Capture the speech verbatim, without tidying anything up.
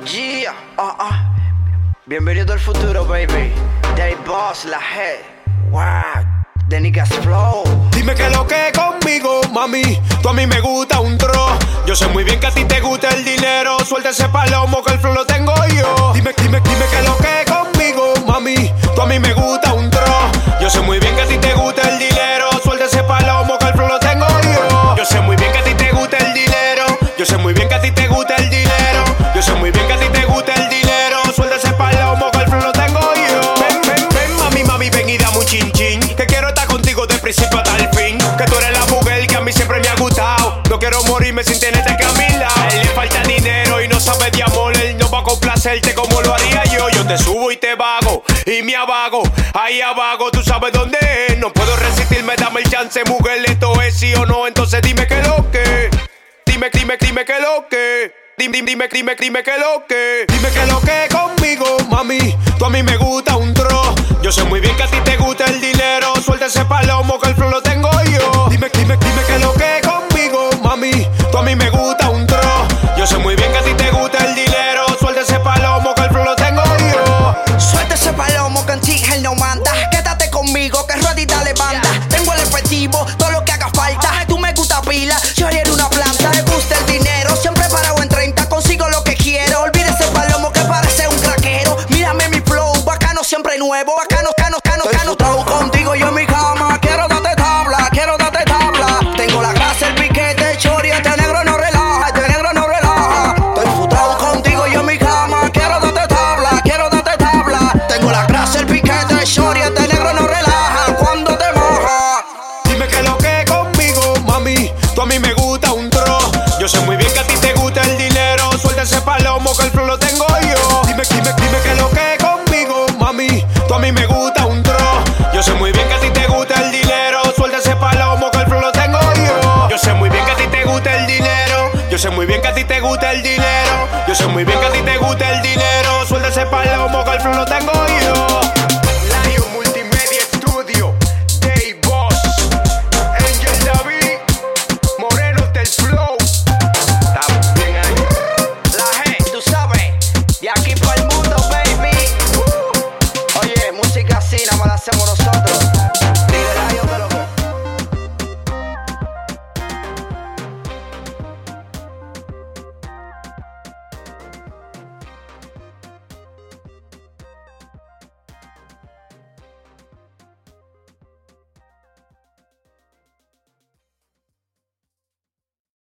Yeah, uh, uh. Bienvenido al futuro, baby. Day Boss, la G. Wow, de Niggas Flow. Dime que lo que conmigo, mami. Tú a mí me gusta un tro. Yo sé muy bien que a ti te gusta el dinero. Suelta ese palomo que el flow lo tengo yo. Dime, dime, dime que lo que conmigo, mami. Tú a mí me gusta un tro. Yo sé muy bien que a ti te gusta el dinero. Suelta ese palomo que el flow lo tengo yo. Yo sé muy bien que a ti te gusta el dinero. Yo sé muy bien que a ti te gusta el dinero. Yo sé muy bien que a ti te gusta el dinero. Suelta ese palomo que el flow lo tengo yo. Ven, ven, ven, mami, mami, ven y dame un chin chin. Que quiero estar contigo de principio hasta el fin. Que tú eres la mujer que a mí siempre me ha gustado. No quiero morirme sin tenerte que a mi lado. A él le falta dinero y no sabe de amor. Él no va a complacerte como lo haría yo. Yo te subo y te vago y me abago. Ahí abajo tú sabes dónde es. No puedo resistirme, dame el chance, mujer. Esto es sí o no, entonces dime que lo que. Dime, dime, dime que lo que. Dime, dime, dime, dime que lo que. Dime que lo que conmigo, mami. Tú a mí me gusta un tro. Yo sé muy bien que a ti te gusta el dinero. Suelta ese palomo que el flow lo tengo yo. Dime, dime, dime que lo que conmigo, mami. Tú a mí me gusta un tro. Yo sé muy bien que a ti te gusta el dinero. Suelta ese palomo que el flow lo tengo yo. Suelta ese palomo que en ti él no manda. Quédate conmigo que ruedita levanta. Tengo el efectivo, todo lo que haga falta. Tú me gusta pila, yo era una planta. Me gusta el dinero, siempre parado en treinta. Consigo lo que quiero, olvide ese palomo que parece un craquero. Mírame mi flow, bacano siempre nuevo. Bacano, cano, cano, cano. Estoy contigo yo en mi cama. Quiero darte tabla, quiero darte tabla. Tengo la grasa, el piquete, el chori. Este negro no relaja, este negro no relaja. Estoy frustrado contigo yo en mi cama. Quiero darte tabla, quiero darte tabla. Tengo la grasa, el piquete, el chori. Este negro no relaja cuando te moja. Dime que lo que conmigo, mami. Tú a mí me gusta un tro. Yo sé muy bien que a ti te gusta el dinero. Suelta ese palomo que el flow lo tengo yo. Dime, dime, dime que lo que conmigo, mami. Tú a mí me gusta un tro. Yo sé muy bien que a ti te gusta el dinero. Suelta ese palomo que el flow lo tengo yo. Yo sé muy bien que a ti te gusta el dinero. Yo sé muy bien que a ti te gusta el dinero. Yo sé muy bien que a ti te gusta el dinero. Suelta ese palomo que el flow lo tengo yo.